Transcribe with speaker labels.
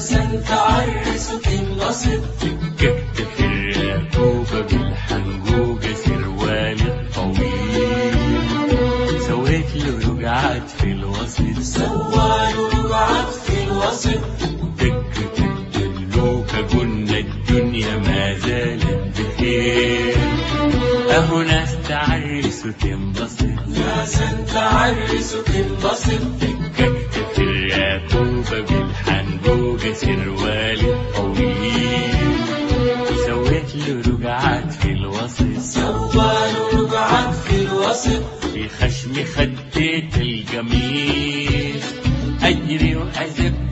Speaker 1: سنت عرسك النصب.
Speaker 2: فككت في الركوبة بالحنجوجة سروال الطويل، سويت له رجعات في الوسط،
Speaker 1: سواله رجعت في الوسط.
Speaker 2: دكت الدلوكة قلنا الدنيا ما زالت بخير، اهو ناس تعرس وتنبسط.
Speaker 1: يا سنت عرسك النصب.
Speaker 2: فككت في الركوبة بالحنجوجة سروال الطويل، سويت له رجعات في الوسط،
Speaker 1: سواله رجعت في الوسط.
Speaker 2: في خشمي خديت القميص، أجري وأزب